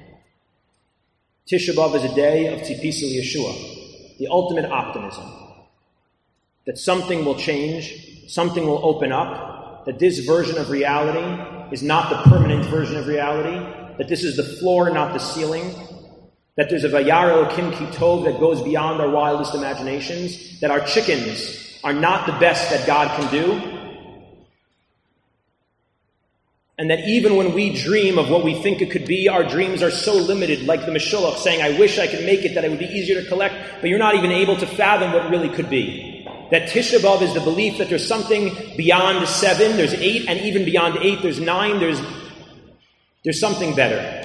S2: Tisha B'Av is a day of Tzipisa Yeshua, the ultimate optimism, that something will change, something will open up, that this version of reality is not the permanent version of reality, that this is the floor, not the ceiling, that there's a Vayar Elokim Ki Tov that goes beyond our wildest imaginations, that our chickens are not the best that God can do, and that even when we dream of what we think it could be, our dreams are so limited, like the Meshulach saying, I wish I could make it, that it would be easier to collect, but you're not even able to fathom what really could be. That Tisha B'Av is the belief that there's something beyond seven, there's eight, and even beyond eight, there's nine, there's, there's something better.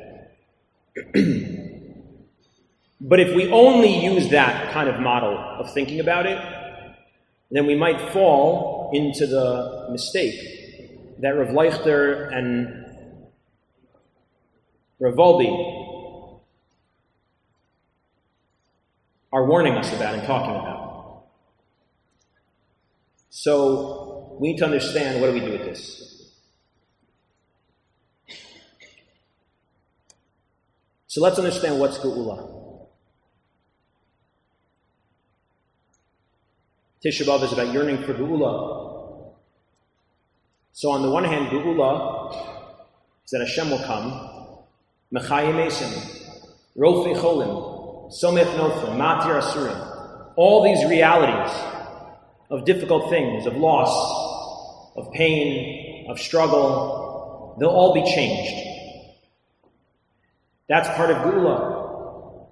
S2: But if we only use that kind of model of thinking about it, then we might fall into the mistake that Rav Leichter and Rav Wolbe are warning us about and talking about. So we need to understand, what do we do with this? So let's understand what's Geula. Tisha B'Av is about yearning for Geula. So on the one hand, Geula is that Hashem will come, Mechayim Esim, Rofei Cholim, Somech Nofim, Matir Asurim, all these realities of difficult things, of loss, of pain, of struggle, they'll all be changed. That's part of Geula.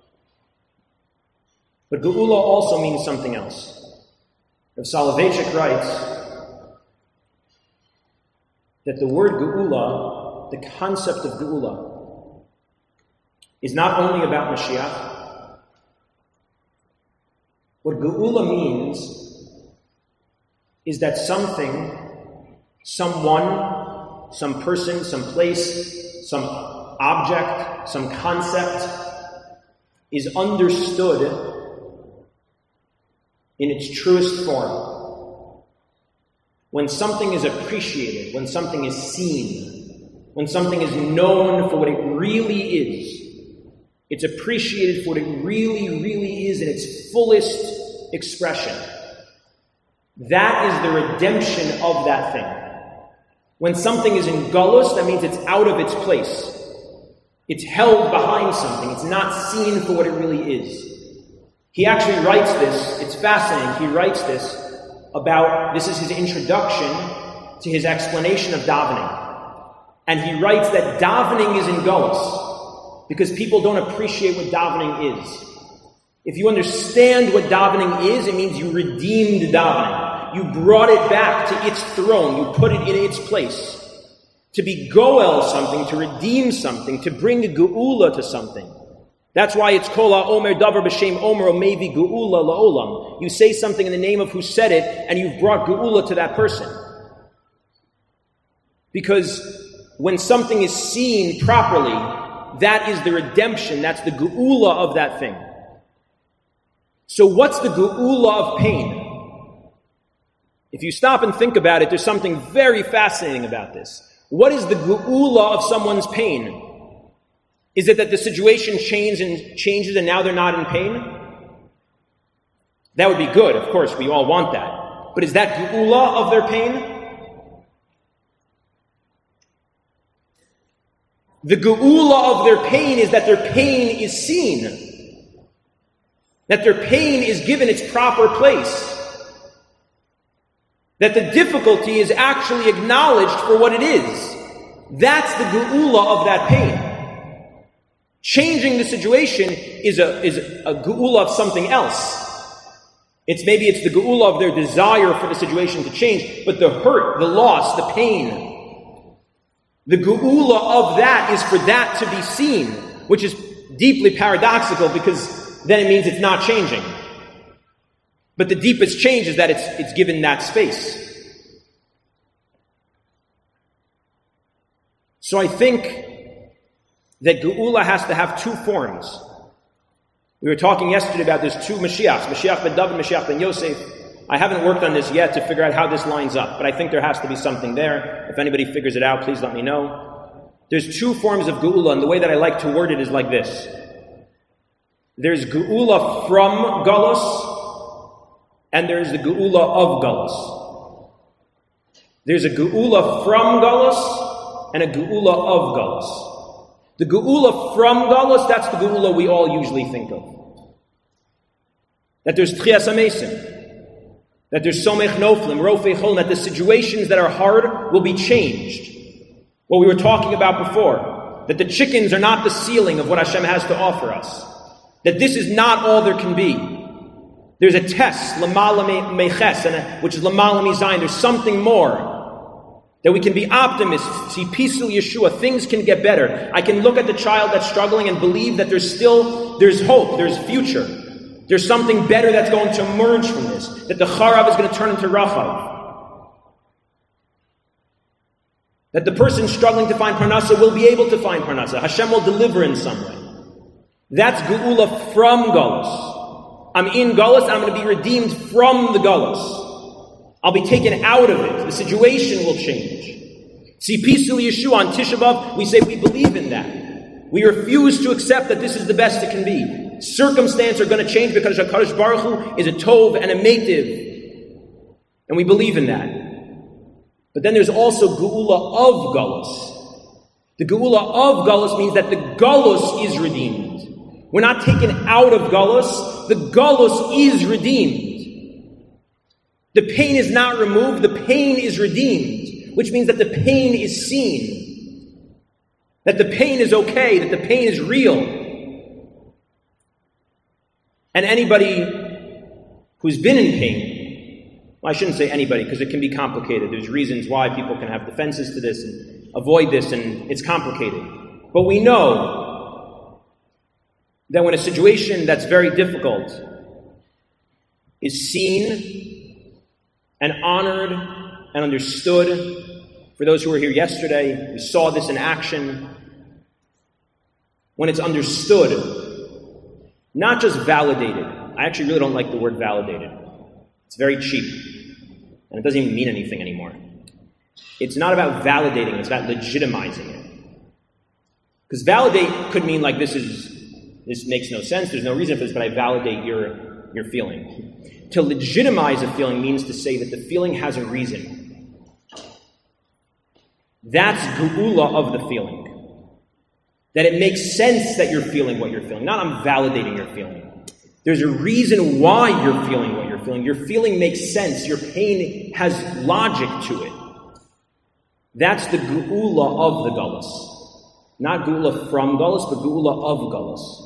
S2: But Geula also means something else. Rav Soloveitchik writes that the word Geula, the concept of Geula, is not only about Mashiach. What Geula means is that something, someone, some person, some place, some object, some concept is understood in its truest form. When something is appreciated, when something is seen, when something is known for what it really is, it's appreciated for what it really, really is in its fullest expression. That is the redemption of that thing. When something is in gullus, that means it's out of its place. It's held behind something. It's not seen for what it really is. He actually writes this, it's fascinating, he writes this about, this is his introduction to his explanation of davening. And he writes that davening is in gullus, because people don't appreciate what davening is. If you understand what davening is, it means you redeemed davening. You brought it back to its throne, you put it in its place. To be goel something, to redeem something, to bring a geula to something. That's why it's kol ha'omer davar b'shem omer omevi geula la'olam. You say something in the name of who said it, and you've brought geula to that person. Because when something is seen properly, that is the redemption, that's the geula of that thing. So what's the geula of pain? If you stop and think about it, there's something very fascinating about this. What is the geula of someone's pain? Is it that the situation changes and changes and now they're not in pain? That would be good, of course, we all want that. But is that geula of their pain? The geula of their pain is that their pain is seen. That their pain is given its proper place. That the difficulty is actually acknowledged for what it is. That's the geula of that pain. Changing the situation is a is a geula of something else. It's maybe it's the geula of their desire for the situation to change, but the hurt, the loss, the pain, the geula of that is for that to be seen, which is deeply paradoxical because then it means it's not changing. But the deepest change is that it's it's given that space. So I think that Geula has to have two forms. We were talking yesterday about there's two Mashiachs, Mashiach ben David, Mashiach ben Yosef. I haven't worked on this yet to figure out how this lines up, but I think there has to be something there. If anybody figures it out, please let me know. There's two forms of Geula, and the way that I like to word it is like this. There's Geula from Galus, and there's the Geula of Galus. There's a Geula from Galus, and a Geula of Galus. The Geula from Galus, that's the Geula we all usually think of. That there's Tchias HaMesim, that there's Somech Noflim, Rofei Cholim, that the situations that are hard will be changed. What we were talking about before, that the chickens are not the ceiling of what Hashem has to offer us. That this is not all there can be. There's a test, Lamala Meches, which is Lamala Mizayin. There's something more. That we can be optimists, see Pisul Yeshua, things can get better. I can look at the child that's struggling and believe that there's still, there's hope, there's future. There's something better that's going to emerge from this. That the Charav is going to turn into Rachav. That the person struggling to find Parnasa will be able to find Parnasa. Hashem will deliver in some way. That's Geula from Galus. I'm in Galus and I'm going to be redeemed from the Galus. I'll be taken out of it. The situation will change. See, Pisul Yeshua on Tisha B'Av, we say we believe in that. We refuse to accept that this is the best it can be. Circumstances are going to change because HaKadosh Baruch Hu is a Tov and a Meitiv. And we believe in that. But then there's also Geula of Galus. The Geula of Galus means that the Galus is redeemed. We're not taken out of Galus. The Galus is redeemed. The pain is not removed, the pain is redeemed, which means that the pain is seen, that the pain is okay, that the pain is real. And anybody who's been in pain, well, I shouldn't say anybody because it can be complicated. There's reasons why people can have defenses to this and avoid this, and it's complicated. But we know that when a situation that's very difficult is seen and honored and understood. For those who were here yesterday, we saw this in action. When it's understood, not just validated. I actually really don't like the word validated. It's very cheap. And it doesn't even mean anything anymore. It's not about validating, it's about legitimizing it. Because validate could mean like this is, this makes no sense, there's no reason for this, but I validate your, your feeling. To legitimize a feeling means to say that the feeling has a reason. That's Geula of the feeling. That it makes sense that you're feeling what you're feeling. Not I'm validating your feeling. There's a reason why you're feeling what you're feeling. Your feeling makes sense. Your pain has logic to it. That's the Geula of the Galus. Not Geula from Galus, but Geula of Galus.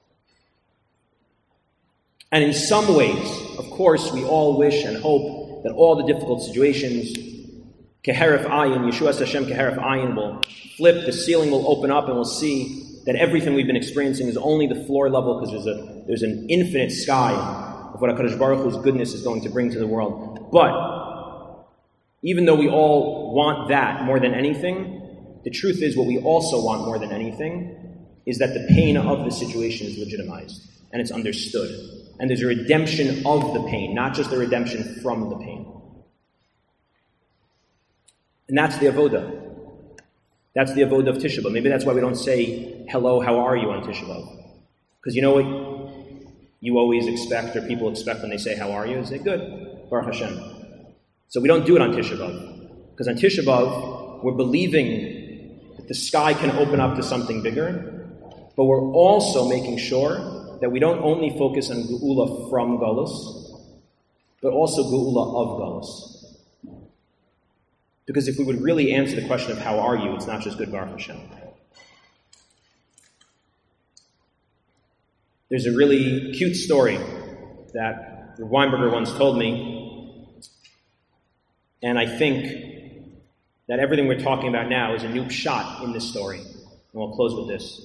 S2: And in some ways, of course, we all wish and hope that all the difficult situations, Keheref Ayin, Yeshua Hashem Keheref Ayin, will flip, the ceiling will open up, and we'll see that everything we've been experiencing is only the floor level because there's a there's an infinite sky of what HaKadosh Baruch Hu's goodness is going to bring to the world. But even though we all want that more than anything, the truth is what we also want more than anything is that the pain of the situation is legitimized and it's understood. And there's a redemption of the pain, not just a redemption from the pain. And that's the avoda. That's the avoda of Tisha B'Av. Maybe that's why we don't say, hello, how are you on Tisha B'Av? Because you know what you always expect, or people expect when they say, how are you? They say, good, Baruch Hashem. So we don't do it on Tisha B'Av. Because on Tisha B'Av, we're believing that the sky can open up to something bigger, but we're also making sure that we don't only focus on Geula from Galus, but also Geula of Galus. Because if we would really answer the question of how are you, it's not just good Baruch Hashem. There's a really cute story that Weinberger once told me, and I think that everything we're talking about now is a new shot in this story. And we'll close with this.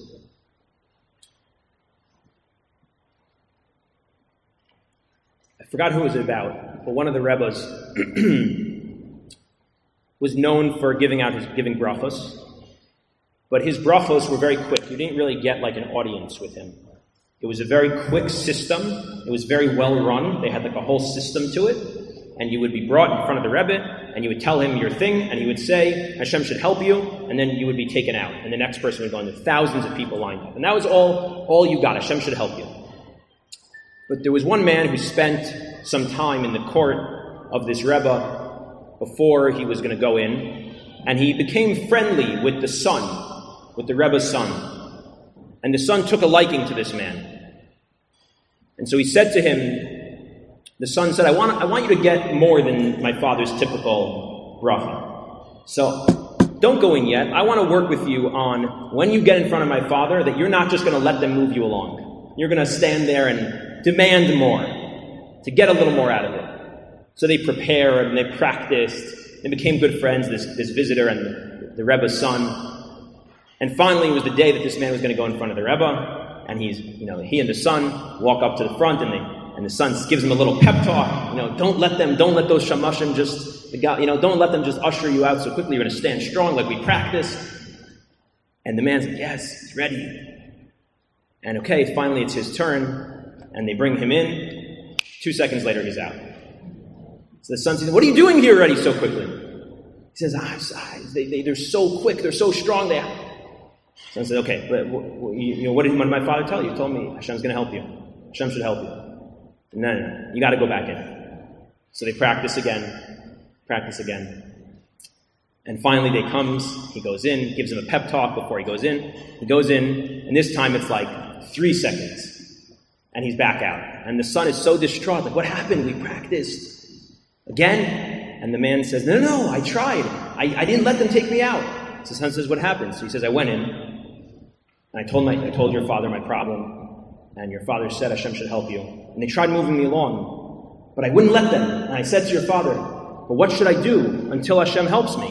S2: I forgot who it was about, but one of the Rebbes was known for giving out his giving brachos. but his brachos were very quick. You didn't really get like an audience with him. It was a very quick system. It was very well run. They had like a whole system to it. And you would be brought in front of the Rebbe, and you would tell him your thing, and he would say, Hashem should help you, and then you would be taken out. And the next person would go in. There thousands of people lined up. And that was all, all you got. Hashem should help you. But there was one man who spent some time in the court of this Rebbe before he was going to go in, and he became friendly with the son, with the Rebbe's son. And the son took a liking to this man. And so he said to him, the son said, I want, I want you to get more than my father's typical bracha. So don't go in yet. I want to work with you on when you get in front of my father, that you're not just going to let them move you along. You're going to stand there and demand more, to get a little more out of it. So they prepared and they practiced. They became good friends, this, this visitor and the, the Rebbe's son. And finally, it was the day that this man was going to go in front of the Rebbe. And he's, you know, he and the son walk up to the front, and they And the son gives him a little pep talk. You know, don't let them, don't let those shamashim just, you know, don't let them just usher you out so quickly. You're going to stand strong like we practice. And the man's like, yes, he's ready. And okay, finally it's his turn. And they bring him in. Two seconds later, he's out. So the son says, what are you doing here already so quickly? He says, ah, they, they, they're so quick, they're so strong. They. The son says, okay, but you know, what did my father tell you? He told me Hashem's going to help you. Hashem should help you. No, no, no, you got to go back in. So they practice again, practice again. And finally they comes, he goes in, gives him a pep talk before he goes in. He goes in, and this time it's like three seconds. And he's back out. And the son is so distraught, like, what happened? We practiced. Again? And the man says, no, no, no, I tried. I, I didn't let them take me out. So the son says, what happened? So he says, I went in, and I told my, I told your father my problem. And your father said Hashem should help you. And they tried moving me along. But I wouldn't let them. And I said to your father, but what should I do until Hashem helps me?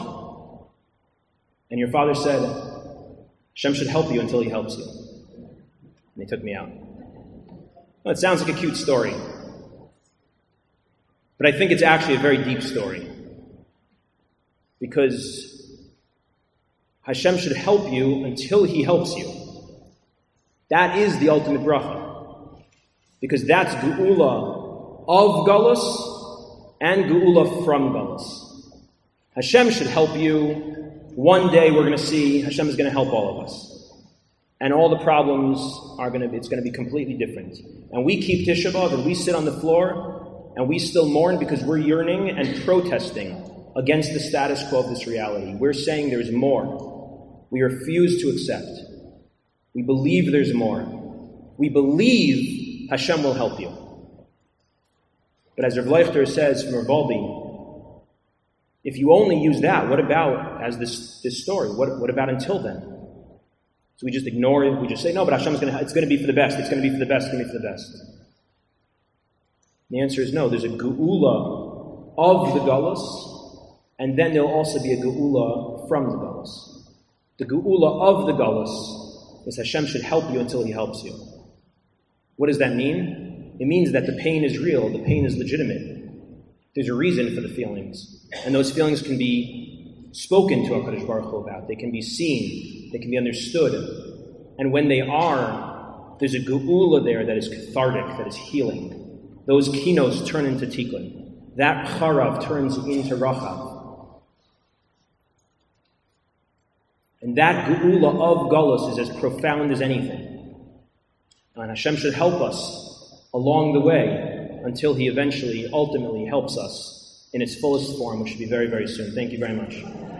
S2: And your father said, Hashem should help you until he helps you. And they took me out. Well, it sounds like a cute story. But I think it's actually a very deep story. Because Hashem should help you until he helps you. That is the ultimate bracha. Because that's geula of galus and geula from galus. Hashem should help you. One day we're going to see Hashem is going to help all of us. And all the problems are going to be, it's going to be completely different. And we keep Tisha B'Av and we sit on the floor and we still mourn because we're yearning and protesting against the status quo of this reality. We're saying there's more. We refuse to accept. We believe there's more. We believe Hashem will help you. But as Rav Leichter says from Rav Wolbe, if you only use that, what about as this, this story? What, what about until then? So we just ignore it. We just say, no, but Hashem's going to, it's going to be for the best. It's going to be for the best. It's going to be for the best. The answer is no. There's a geula of the galus, and then there'll also be a geula from the galus. The geula of the galus is Hashem should help you until he helps you. What does that mean? It means that the pain is real, the pain is legitimate. There's a reason for the feelings. And those feelings can be spoken to HaKadosh Baruch Hu about. They can be seen. They can be understood. And when they are, there's a geula there that is cathartic, that is healing. Those kinos turn into tikkun. That charav turns into rachav. And that geula of galus is as profound as anything. And Hashem should help us along the way until he eventually, ultimately helps us in its fullest form, which should be very, very soon. Thank you very much.